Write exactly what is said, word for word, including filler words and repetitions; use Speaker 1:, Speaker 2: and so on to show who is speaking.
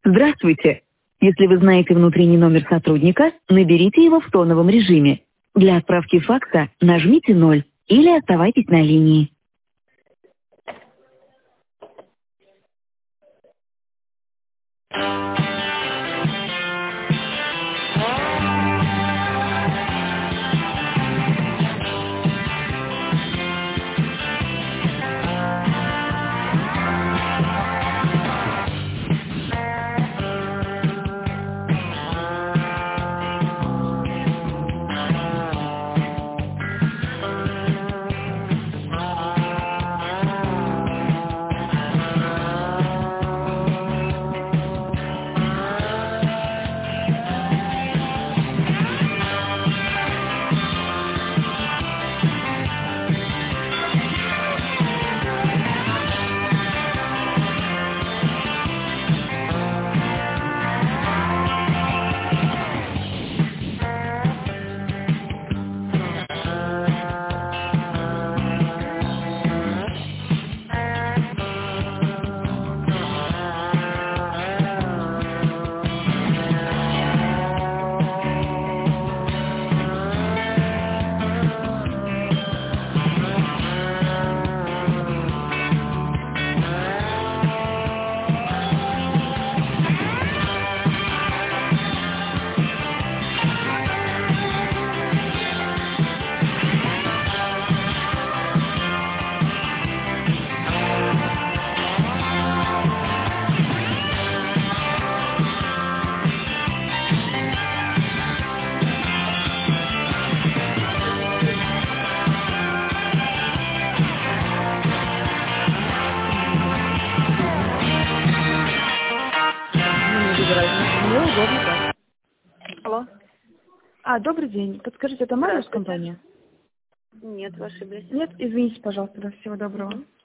Speaker 1: Здравствуйте. Если вы знаете внутренний номер сотрудника, наберите его в тоновом режиме. Для отправки факса нажмите ноль или оставайтесь на линии.
Speaker 2: Мне без разницы. Мне удобно так.
Speaker 3: Алло.
Speaker 2: А, добрый день. Подскажите, это Марьюс
Speaker 3: Здравствуйте.
Speaker 2: компания?
Speaker 3: Нет, вы ошиблись.
Speaker 2: Нет? Извините, пожалуйста. Да, всего доброго.